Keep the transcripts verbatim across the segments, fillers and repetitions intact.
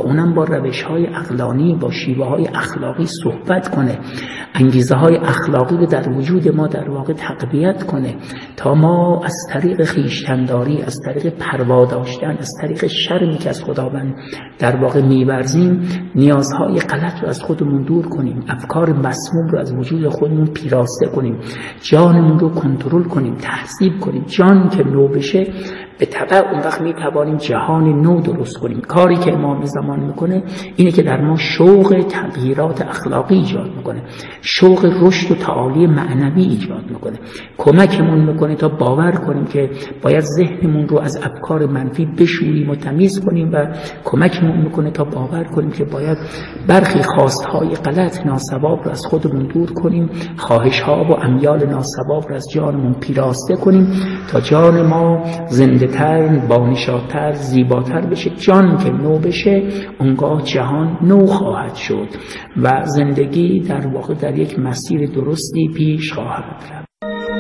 اونم با روش‌های عقلانی، با شیوه‌های اخلاقی صحبت کنه، انگیزه‌های اخلاقی رو در وجود ما در واقع تقویت کنه تا ما از طریق خویشتن‌داری، از طریق پروا داشتن، از طریق شرمی که از خداوند در واقع می‌ورزیم، نیازهای غلط رو از خودمون دور کنیم، افکار مسموم رو از وجود خودمون پیراسته کنیم، جانمون رو کنترل کنیم، تهذیب کنیم. جان که نو بشه به تبع اون وقت می توانیم جهان نو درست کنیم. کاری که امام زمان میکنه اینه که در ما شوق تغییرات اخلاقی ایجاد میکنه، شوق رشد و تعالی معنوی ایجاد میکنه، کمکمون میکنه تا باور کنیم که باید ذهنمون رو از افکار منفی بشوریم و تمیز کنیم و کمکمون میکنه تا باور کنیم که باید برخی خواستهای غلط ناسواب رو از خودمون دور کنیم، خواهشها و امیال ناسواب رو از جانمون پیراسته کنیم تا جان ما زنده تر، بانشادتر، زیباتر بشه. جان که نو بشه اونگاه جهان نو خواهد شد و زندگی در واقع در یک مسیر درستی پیش خواهد رفت.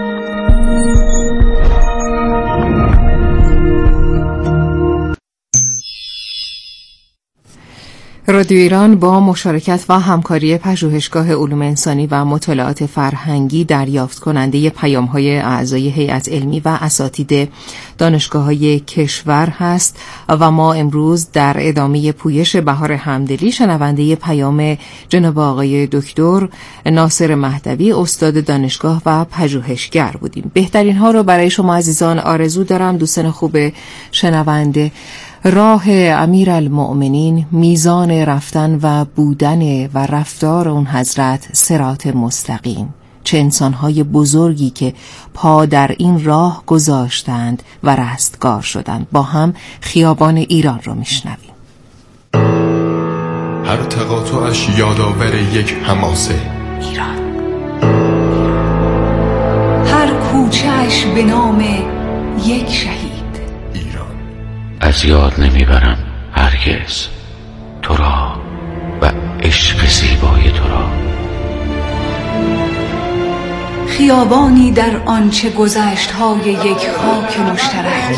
رادیو ایران با مشارکت و همکاری پژوهشگاه علوم انسانی و مطالعات فرهنگی دریافت کننده پیام‌های اعضای هیئت علمی و اساتید دانشگاه‌های کشور هست و ما امروز در ادامه پویش بهار همدلی شنونده پیام جناب آقای دکتر ناصر مهدوی استاد دانشگاه و پژوهشگر بودیم. بهترین ها رو برای شما عزیزان آرزو دارم. دوستان خوب شنونده، راه امیرالمؤمنین میزان رفتن و بودن و رفتار اون حضرت صراط مستقیم. چه انسانهای بزرگی که پا در این راه گذاشتند و رستگار شدند. با هم خیابان ایران رو میشنویم. هر تقاطعش یادآور یک حماسه ایران، هر کوچه‌اش به نام یک شهید. از یاد نمیبرم هرگز تو را و عشق زیبای تو را. خیابانی در آنچه گذشت های یک خاک مشترک.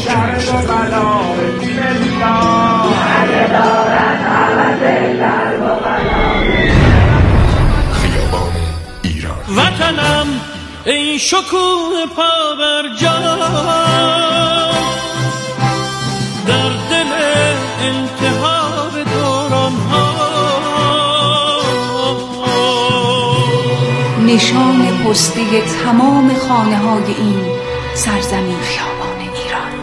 خیابان ایران. وطنم ای شکوه پابرجا، در دل انتحار دوران ها، نشان پستی تمام خانه های این سرزمین خیابان ایران.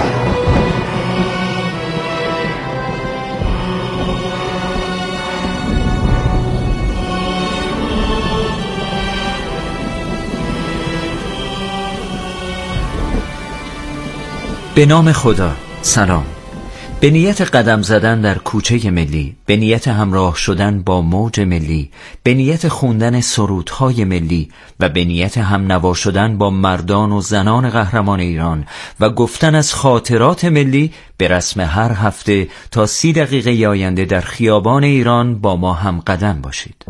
به نام خدا. سلام. به نیت قدم زدن در کوچه ملی، به نیت همراه شدن با موج ملی، به نیت خوندن سرودهای ملی و به نیت همنوا شدن با مردان و زنان قهرمان ایران و گفتن از خاطرات ملی، به رسم هر هفته تا سی دقیقه آینده در خیابان ایران با ما هم قدم باشید.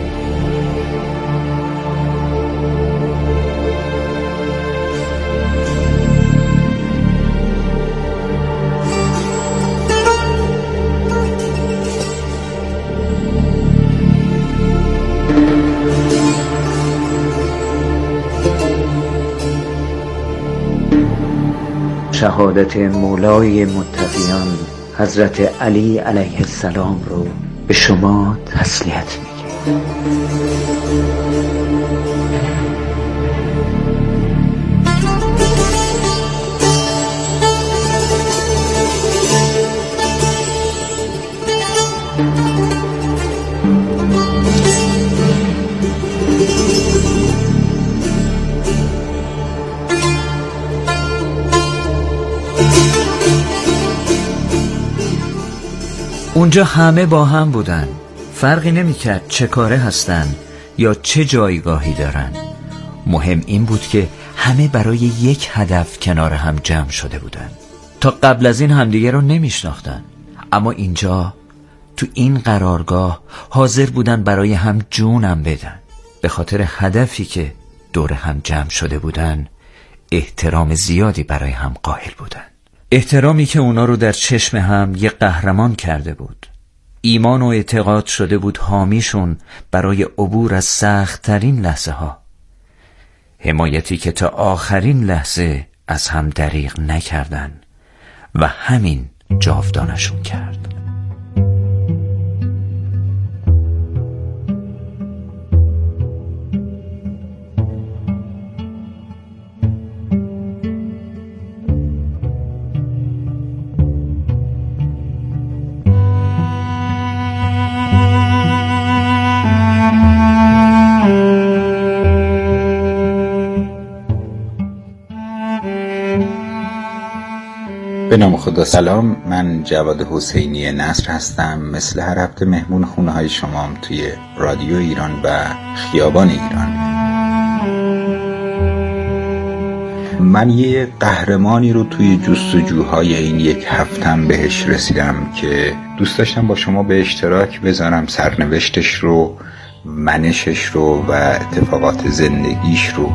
شهادت مولای متقیان حضرت علی علیه السلام رو به شما تسلیت میگم. اونجا همه با هم بودن، فرقی نمیکرد چه کاره هستن یا چه جایگاهی دارن. مهم این بود که همه برای یک هدف کنار هم جمع شده بودن. تا قبل از این همدیگه رو نمیشناختن، اما اینجا تو این قرارگاه حاضر بودن برای هم جونم بدن. به خاطر هدفی که دور هم جمع شده بودن احترام زیادی برای هم قائل بودن. احترامی که اونا رو در چشم هم یه قهرمان کرده بود. ایمان و اعتقاد شده بود حامیشون برای عبور از سخت ترین لحظه ها، حمایتی که تا آخرین لحظه از هم دریغ نکردن و همین جاودانشون کرد. به نام خدا. سلام، من جواد حسینی نصر هستم. مثل هر هفته مهمون خونه های شمام توی رادیو ایران و خیابان ایران. من یه قهرمانی رو توی جستجوهای این یک هفتم بهش رسیدم که دوست داشتم با شما به اشتراک بذارم، سرنوشتش رو، منشش رو و اتفاقات زندگیش رو.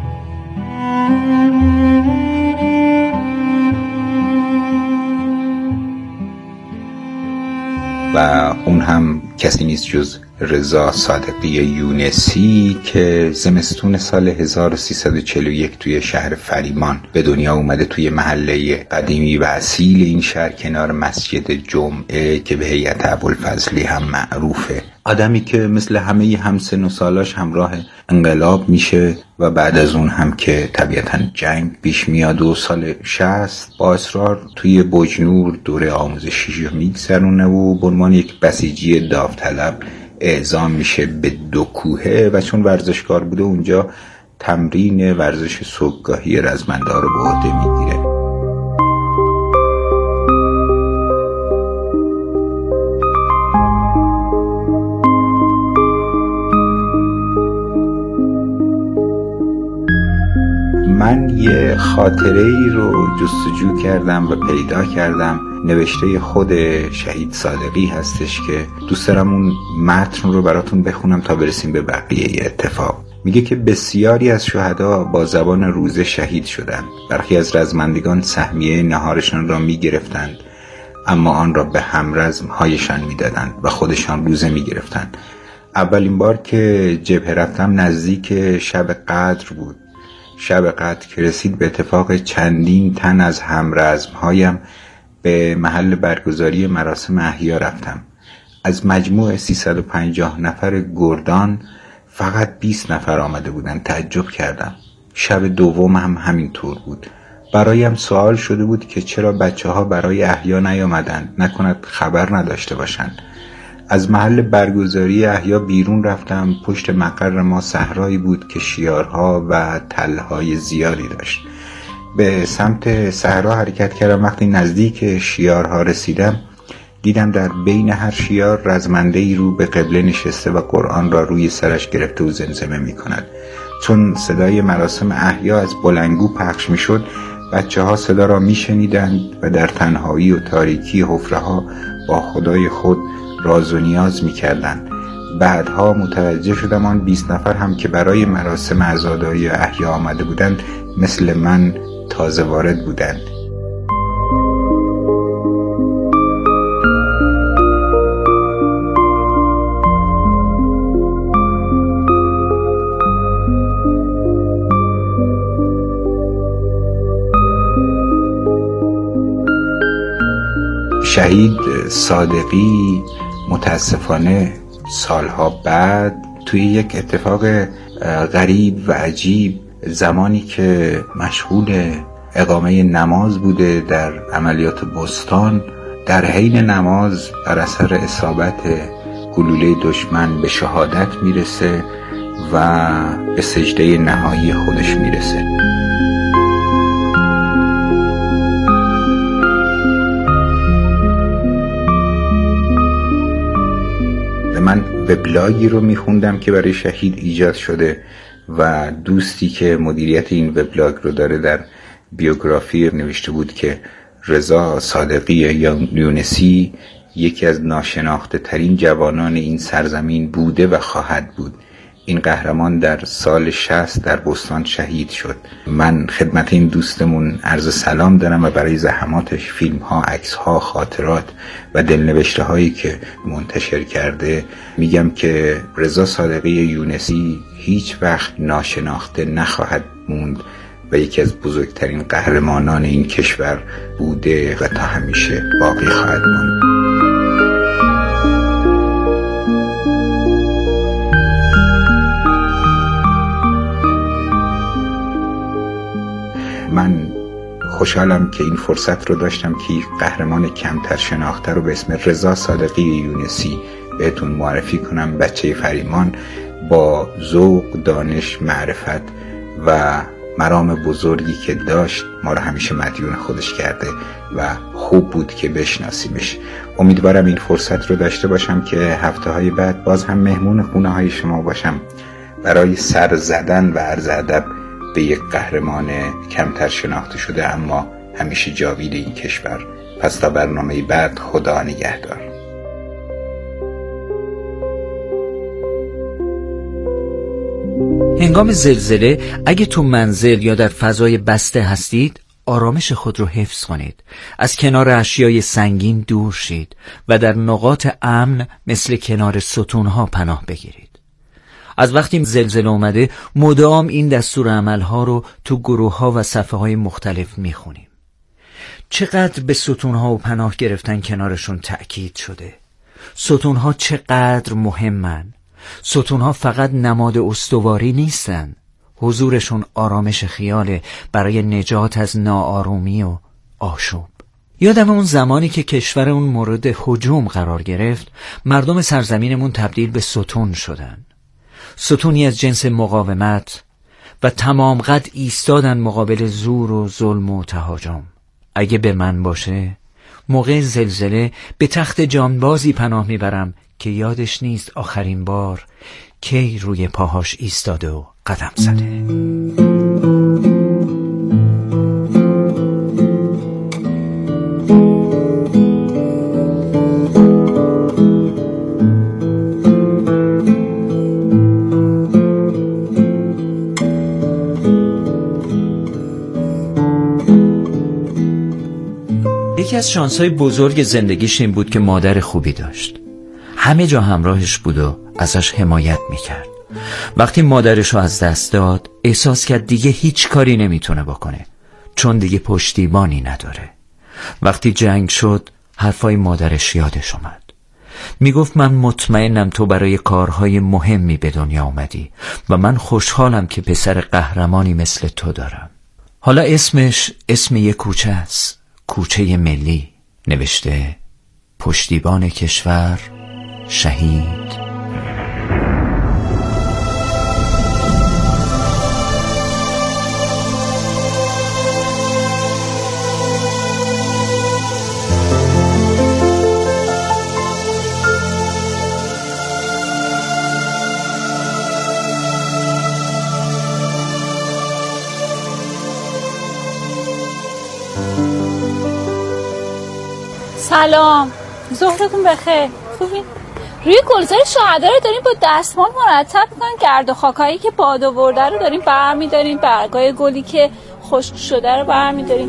و اون هم کسی نیست جز رضا صادقی یونسی که زمستون سال هزار و سیصد و چهل و یک توی شهر فریمان به دنیا اومده، توی محله قدیمی و اصیل این شهر کنار مسجد جمعه که به هیئت ابوالفضلی هم معروفه. آدمی که مثل همه همسن و سالاش همراه انقلاب میشه و بعد از اون هم که طبیعتاً جنگ پیش میاد و سال شصت با اصرار توی بجنور دوره آموزشی رو میگذرونه و به عنوان یک بسیجی داوطلب اعزام میشه به دو کوهه و چون ورزشکار بوده اونجا تمرین ورزش صبحگاهی رزمنده رو به عهده میگیره. من یه خاطره ای رو جستجو کردم و پیدا کردم، نوشته خود شهید صادقی هستش که دوست دارم اون متن رو براتون بخونم تا برسیم به بقیه اتفاق. میگه که بسیاری از شهدا با زبان روزه شهید شدند. برخی از رزمندگان سهمیه نهارشان را میگرفتند اما آن را به همرزم هایشان میدادند و خودشان روزه میگرفتند. اولین بار که جبهه رفتم نزدیک شب قدر بود. شب قدر که رسید به اتفاق چندین تن از همرزمهایم به محل برگزاری مراسم احیا رفتم. از مجموع سیصد و پنجاه نفر گردان فقط بیست نفر آمده بودند. تعجب کردم. شب دوم هم همین طور بود. برایم سوال شده بود که چرا بچه ها برای احیا نیامدند، نکند خبر نداشته باشند. از محل برگزاری احیا بیرون رفتم. پشت مقر ما صحرایی بود که شیارها و تلهای زیادی داشت. به سمت صحرا حرکت کردم. وقتی نزدیک شیارها رسیدم دیدم در بین هر شیار رزمنده‌ای رو به قبله نشسته و قرآن را روی سرش گرفته و زمزمه می کند. چون صدای مراسم احیا از بلندگو پخش می شد، بچه ها صدا را می شنیدند و در تنهایی و تاریکی حفره ها با خدای خود راز و نیاز می کردند. بعدها متوجه شدم آن بیست نفر هم که برای مراسم عزاداری احیا آمده بودند مثل من تازه وارد بودند. شهید صادقی متاسفانه سالها بعد توی یک اتفاق غریب و عجیب، زمانی که مشغول اقامه نماز بوده در عملیات بستان، در حین نماز بر اثر اصابت گلوله دشمن به شهادت میرسه و به سجده نهایی خودش میرسه. من وبلاگی رو میخوندم که برای شهید ایجاد شده و دوستی که مدیریت این وبلاگ رو داره در بیوگرافی نوشته بود که رضا صادقی یونسی یکی از ناشناخته ترین جوانان این سرزمین بوده و خواهد بود. این قهرمان در سال شصت در بستان شهید شد. من خدمت این دوستمون عرض سلام دارم و برای زحماتش فیلم ها، عکس ها، خاطرات و دلنوشته هایی که منتشر کرده میگم که رضا صادقی یونسی هیچ وقت ناشناخته نخواهد موند و یکی از بزرگترین قهرمانان این کشور بوده و تا همیشه باقی خواهد ماند. من خوشحالم که این فرصت رو داشتم که یک قهرمان کمتر شناخته رو به اسم رضا صادقی یونسی بهتون معرفی کنم. بچه فریمان با ذوق، دانش، معرفت و مرام بزرگی که داشت ما رو همیشه مدیون خودش کرده و خوب بود که بشناسیمش. امیدوارم این فرصت رو داشته باشم که هفته های بعد باز هم مهمون خونه های شما باشم برای سر زدن و عرض ادب به یک قهرمان کمتر شناخته شده اما همیشه جاوید این کشور. پس تا برنامه بعد، خدا نگهدار. هنگام زلزله اگه تو منزل یا در فضای بسته هستید، آرامش خود رو حفظ کنید. از کنار اشیای سنگین دور شید و در نقاط امن مثل کنار ستونها پناه بگیرید. از وقتی زلزله اومده مدام این دستور عملها رو تو گروه‌ها و صفحه‌های مختلف میخونیم. چقدر به ستونها و پناه گرفتن کنارشون تأکید شده. ستونها چقدر مهمن. ستونها فقط نماد استواری نیستن. حضورشون آرامش خیاله برای نجات از ناآرومی و آشوب. یادم اون زمانی که کشور اون مورد هجوم قرار گرفت، مردم سرزمینمون تبدیل به ستون شدن. ستونی از جنس مقاومت و تمام قد ایستادن مقابل زور و ظلم و تهاجم. اگه به من باشه موقع زلزله به تخت جانبازی پناه میبرم که یادش نیست آخرین بار کی روی پاهاش ایستاده و قدم زده. یکی از شانس‌های بزرگ زندگیش این بود که مادر خوبی داشت. همه جا همراهش بود و ازش حمایت میکرد. وقتی مادرش رو از دست داد احساس کرد دیگه هیچ کاری نمیتونه بکنه، چون دیگه پشتیبانی نداره. وقتی جنگ شد حرفای مادرش یادش اومد. میگفت من مطمئنم تو برای کارهای مهمی به دنیا اومدی و من خوشحالم که پسر قهرمانی مثل تو دارم. حالا اسمش اسم یک کوچه است، کوچه ملی. نوشته پشتیبان کشور، شهید. سلام، ظهرتون بخیر. خوبین؟ روی گلزار شهدا رو داریم با دستمال مرتب می‌کنیم. گرد و خاکایی که باد آورده رو داریم برمی‌داریم، برگای گلی که خشک شده رو برمی‌داریم.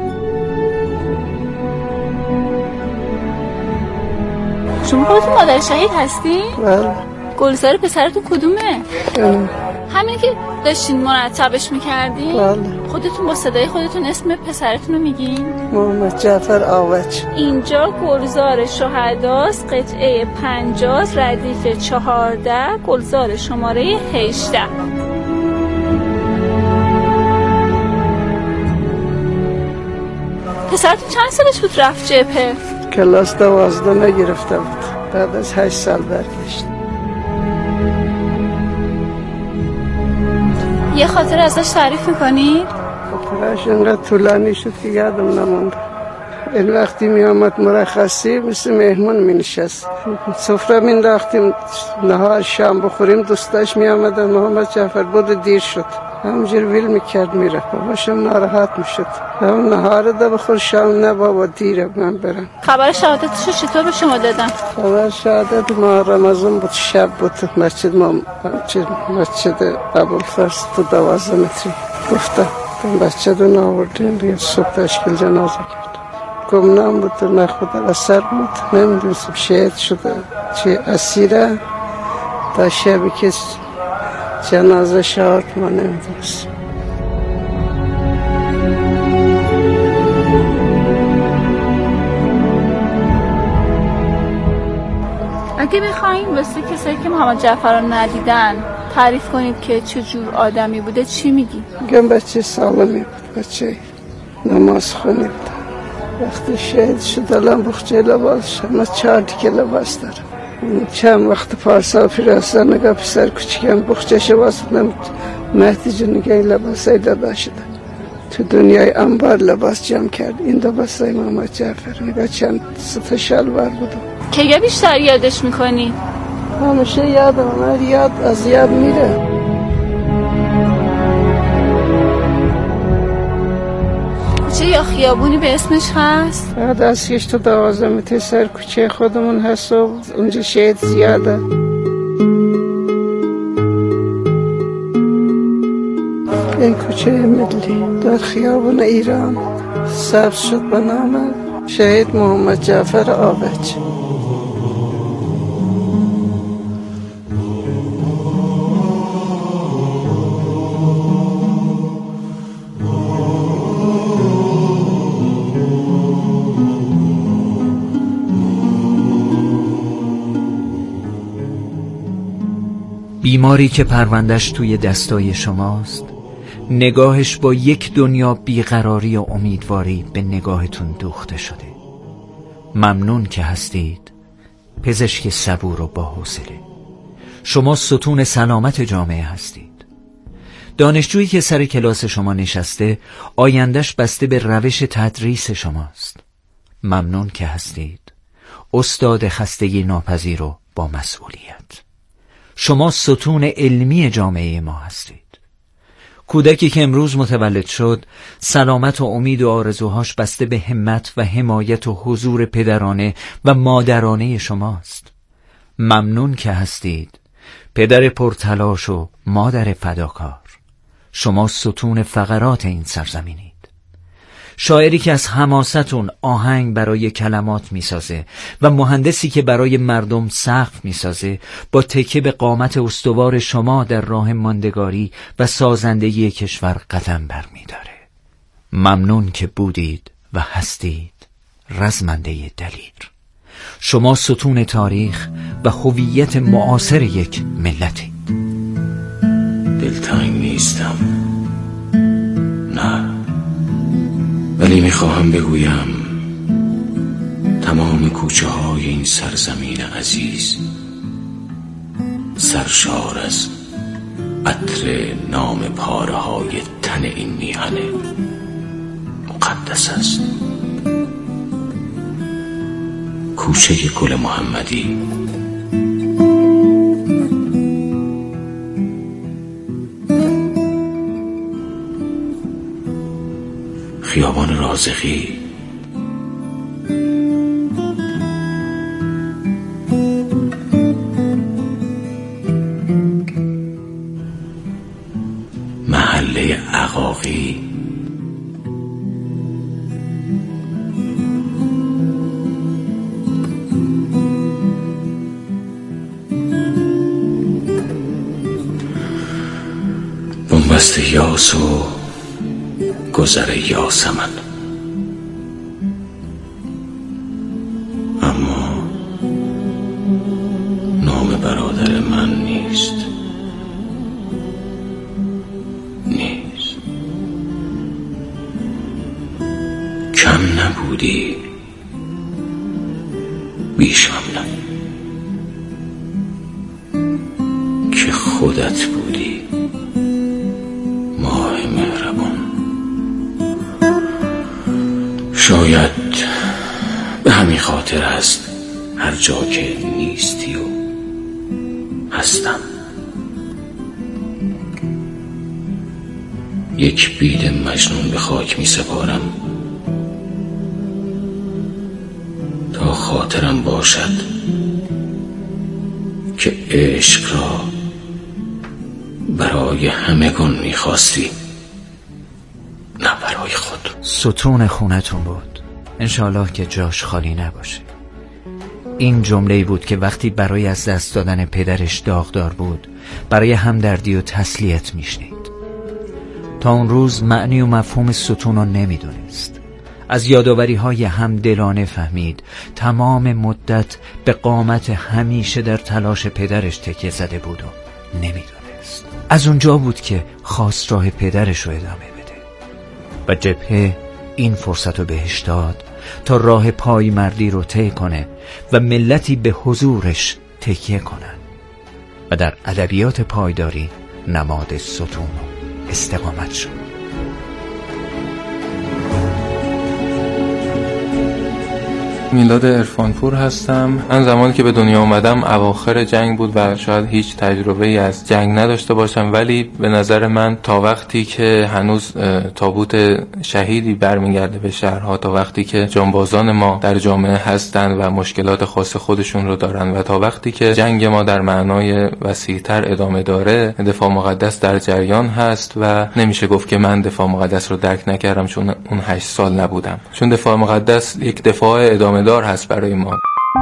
شما خودتون مادر شهید هستی؟ بله. گلزار پسرتون کدومه؟ بله. همین که داشتین مرتبش می‌کردین؟ بله. خودتون با صدای خودتون اسم پسرتون رو میگین؟ محمد جعفر آوچ. اینجا گلزار شهداست، قطعه پنجاه، ردیف چهارده، گلزار شماره هجده. پسرتون چند سالش بود رفت جبهه؟ کلاس دوازده نگرفته بود، بعد از هشت سال برگشت. یه خاطر ازش تعریف میکنید؟ خاطرش اینقدر طولانی شد که یادم نمونده. این وقتی می آمد مرخصی مثل مهمون می نشست، سفره می انداختیم، نهار شام بخوریم، دوستاش می آمدن. محمد جعفر بود دیر شد، همجور ویل میکرد میره. باباشم ناراحت میشد. هم نهاره ده بخور، شام نه بابا دیره من برم. خبر شهادتشو چطور به شما دادن؟ خبر شهادت ما رمضان بود، شب بود، مسجد ما مسجد ابوالفضل تو دوازده متری گفتم بچه دو ناوردیم دیگه صبح تشکیل جنازه کرد. گمنام بود نه خدا اثر بود، نمیدونستم شهید شده چه اسیره تا شبی که جنازه شهاد ما نمیدونستم. اگه بخوایم واسه کسایی که محمد جعفر رو ندیدن تعریف کنید که چه جور آدمی بوده چی میگی؟ میگم بچه سالمی بود، بچه نماز خونی بود. وقتی شهید شد الان بخچه لباس شد، من چهار دیگه لباس دارم. چند وقت پارسال پیرستان نگاه پسر کوچیکم بخچه شواز بودم، مهدی جون نگه این لباس های داده شده تو دنیای انبار لباس جمع کرد. این لباس های محمد جعفر نگاه چند ستا شلوار بودم. که بیشتر یادش میکنی؟ همیشه یادم، من یاد از یاد میره. کوچه یا خیابونی به اسمش هست؟ بعد از هیچ تو دوازده متر سر کوچه خودمون هست و اونجا شهید زیاده. این کوچه ملی در خیابون ایران ثبت شد به نام شهید محمد جعفر عابج. بیماری که پروندش توی دستای شماست، نگاهش با یک دنیا بیقراری و امیدواری به نگاهتون دوخته شده. ممنون که هستید، پزشک صبور و با حوصله. شما ستون سلامت جامعه هستید. دانشجویی که سر کلاس شما نشسته، آیندهش بسته به روش تدریس شماست. ممنون که هستید، استاد خستگی ناپذیر و با مسئولیت. شما ستون علمی جامعه ما هستید. کودکی که امروز متولد شد، سلامت و امید و آرزوهاش بسته به همت و حمایت و حضور پدرانه و مادرانه شماست. ممنون که هستید، پدر پرتلاش و مادر فداکار. شما ستون فقرات این سرزمینید. شاعری که از حماستون آهنگ برای کلمات میسازه و مهندسی که برای مردم سقف میسازه، با تکیه به قامت استوار شما در راه ماندگاری و سازندگی کشور قدم برمی‌داره. ممنون که بودید و هستید، رزمنده دلیر. شما ستون تاریخ و هویت معاصر یک ملتید. دلتنگ نیستم، نه، ولی میخواهم بگویم تمام کوچه های این سرزمین عزیز سرشار از عطر نام پاره های تن این میهن مقدس است. کوچه گل محمدی، خیابان رازقی، محله عقاقی، بنبست یاس و گذر یاسمن. اما نام برادر من نیست، نیست. کم نبودی، بیشم نه، که خودت بودی، ماه مهربان. شاید به همین خاطر است هر جا که نیستی و هستم. یک بید مجنون به خاک می سپارم تا خاطرم باشد که عشق را برای همگان می خواستی، نه برای خود. ستون خونتون بود، انشالله که جاش خالی نباشه. این جمله‌ای بود که وقتی برای از دست دادن پدرش داغدار بود برای همدردی و تسلیت میشنید. تا اون روز معنی و مفهوم ستون رو نمیدونست. از یاداوری های همدلانه فهمید تمام مدت به قامت همیشه در تلاش پدرش تکیه زده بود و نمیدونست. از اونجا بود که خواست راه پدرش رو ادامه بده و جبهه این فرصت رو بهش داد تا راه پای مردی رو طی کنه و ملتی به حضورش تکیه کنن و در ادبیات پایداری نماد ستون و استقامت شد. میلاد عرفانپور هستم. من زمانی که به دنیا اومدم اواخر جنگ بود و شاید هیچ تجربه ای از جنگ نداشته باشم، ولی به نظر من تا وقتی که هنوز تابوت شهیدی برمیگرده به شهرها، تا وقتی که جانبازان ما در جامعه هستند و مشکلات خاص خودشون رو دارن و تا وقتی که جنگ ما در معنای وسیع‌تر ادامه داره، دفاع مقدس در جریان هست و نمیشه گفت که من دفاع مقدس رو درک نکردم چون اون هشت سال نبودم، چون دفاع مقدس یک دفاع ادامه دار هست برای ما.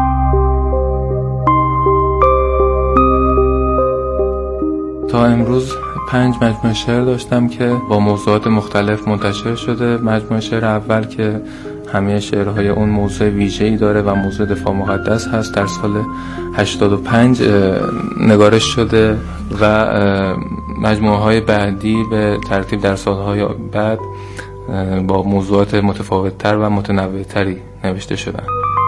تا امروز پنج مجموعه شعر داشتم که با موضوعات مختلف منتشر شده. مجموعه شعر اول که همه شعرهای اون موضوع ویژه‌ای داره و موضوع دفاع مقدس هست در سال هشتاد و پنج نگارش شده و مجموعه های بعدی به ترتیب در سالهای بعد با موضوعات متفاوت‌تر و متنوع‌تری نوشته شدن.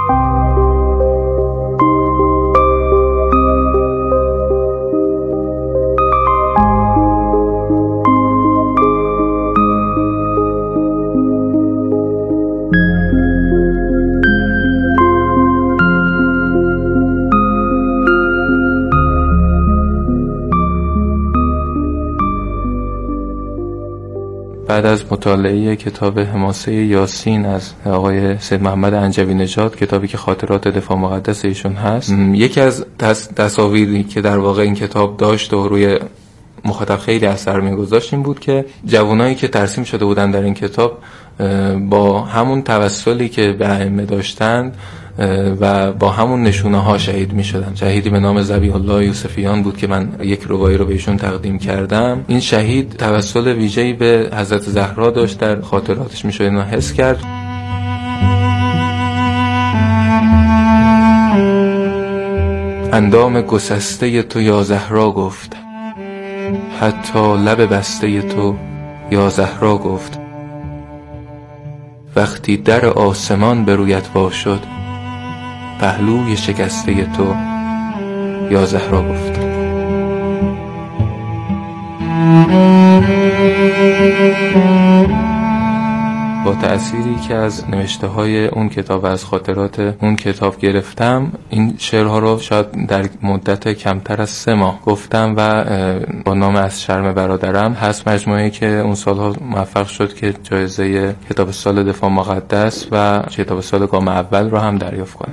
بعد از مطالعه کتاب حماسه یاسین از آقای سید محمد انجوی نژاد، کتابی که خاطرات دفاع مقدس ایشون هست، یکی از تصاویری که در واقع این کتاب داشت و روی مخاطب خیلی اثر می‌گذاشت این بود که جوانایی که ترسیم شده بودن در این کتاب با همون توسلی که به ائمه داشتند و با همون نشونه ها شهید می شدن. شهیدی به نام ذبیح الله یوسفیان بود که من یک ربایی رو به ایشون تقدیم کردم. این شهید توسل ویژه‌ای به حضرت زهرا داشت، در خاطراتش می شد اینو حس کرد. اندام گسسته تو یا زهرا گفت، حتی لب بسته تو یا زهرا گفت، وقتی در آسمان به رویت وا شد، پهلوی شکسته تو یا زهرا گفت. با تأثیری که از نوشته های اون کتاب و از خاطرات اون کتاب گرفتم، این شعرها رو شاید در مدت کمتر از سه ماه گفتم و با نام از شرم برادرم هست مجموعه‌ای که اون سالها موفق شد که جایزه کتاب سال دفاع مقدس و کتاب سال گام اول رو هم دریافت کنه.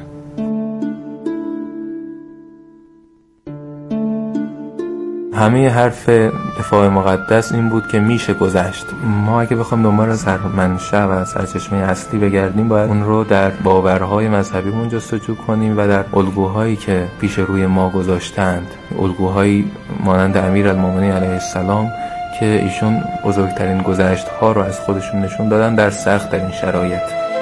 همه حرف دفاع مقدس این بود که میشه گذشت. ما اگه بخوایم دنبال سرمنشأ و سرچشمه اصلی بگردیم، باید اون رو در باورهای مذهبیمون جستجو کنیم و در الگوهایی که پیش روی ما گذاشتند، الگوهایی مانند امیرالمومنین علیه السلام که ایشون بزرگترین گذشت‌ها رو از خودشون نشون دادن در سخت‌ترین شرایط.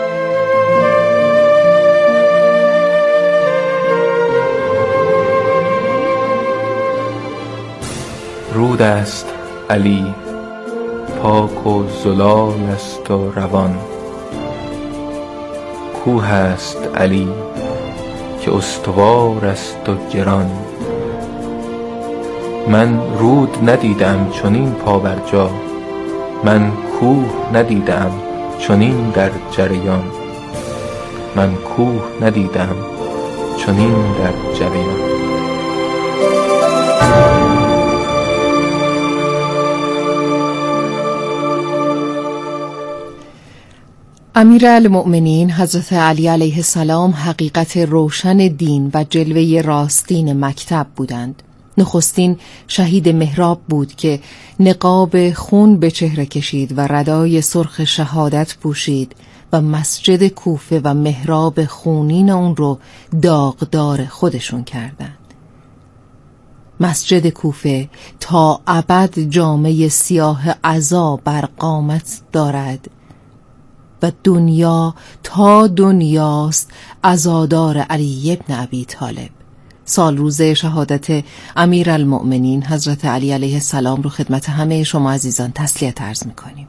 رود است علی، پاک و زلال است و روان، کوه است علی که استوار است و گران. من رود ندیدم چنین پا بر جا، من کوه ندیدم چنین در جریان، من کوه ندیدم چنین در جریان. امیرالمؤمنین حضرت علی علیه السلام حقیقت روشن دین و جلوه راستین مکتب بودند. نخستین شهید محراب بود که نقاب خون به چهره کشید و ردای سرخ شهادت پوشید و مسجد کوفه و محراب خونین اون رو داغدار خودشون کردند. مسجد کوفه تا ابد جامه سیاه عزا بر قامت دارد و دنیا تا دنیاست عزادار علی ابن ابی طالب. سال روز شهادت امیرالمؤمنین حضرت علی علیه السلام رو خدمت همه شما عزیزان تسلیت عرض می‌کنیم.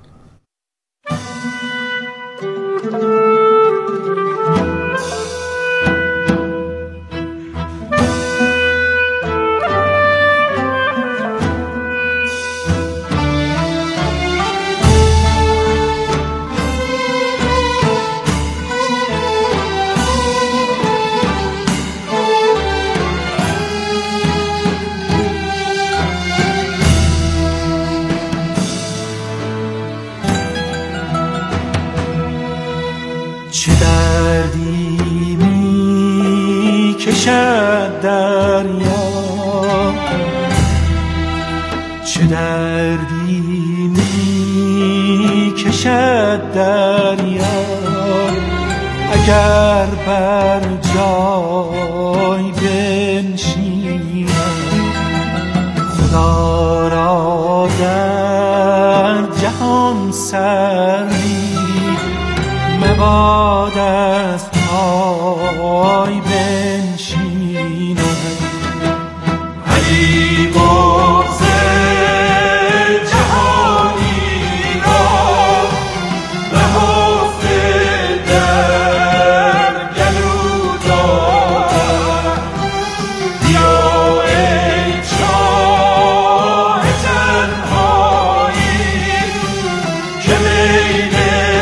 کشد دریا، چه دردی می کشد دریا، اگر بر جای بنشینم خدا را در جهان سری مباد از پای بنشینم. علی بغض جهانی را به حفظ در گلو دارد. بیا ای شاه تنهایی که بین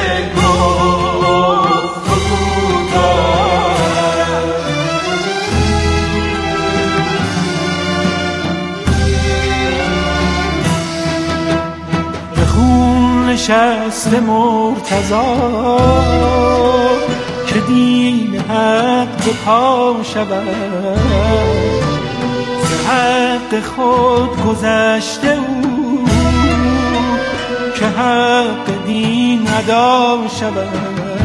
نشست مرتضی که دین حق به پا شود، ز حق خود گذشته او که حق دین ادا شود.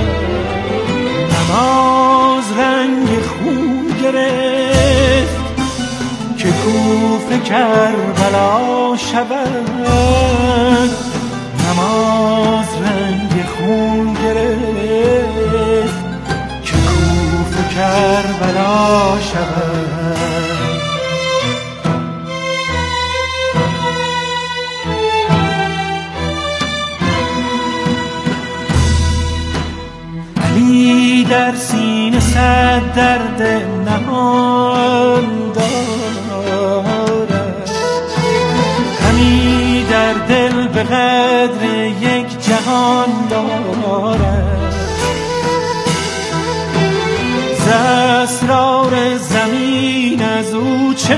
نماز رنگ خون گرفت که کوفه کربلا شود. نماز رنگ خون گرفت که کوفه کربلا شود. علی در سینه صد درد نهان دارد، همی در دل به قدر یک جهان دارد. ز اسرار زمین از او چه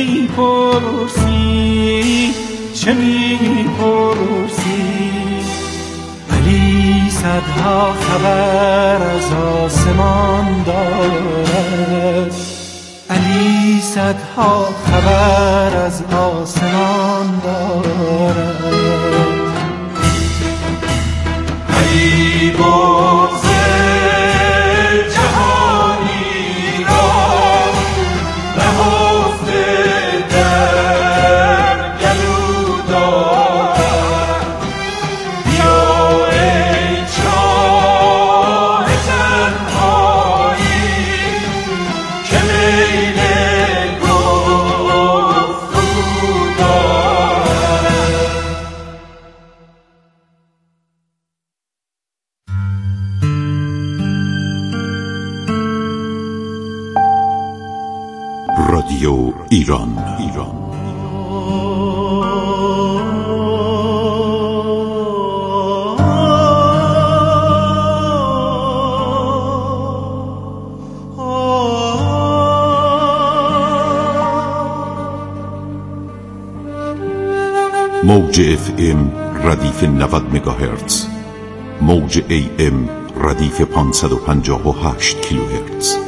می‌پرسی، چه می‌پرسی؟ علی صدها خبر از آسمان دارد، علی صدها خبر از آسمان دارد. علی بغض جهانی را به حفظ در گلو دارد. بیا ای شاه تنهایی که میل گفتگو دارد. رادیو ایران ایران موج اف ام ردیف نود مگاهرتز، موج ای ام ردیف پانصد و پنجاه و هشت کیلوهرتز.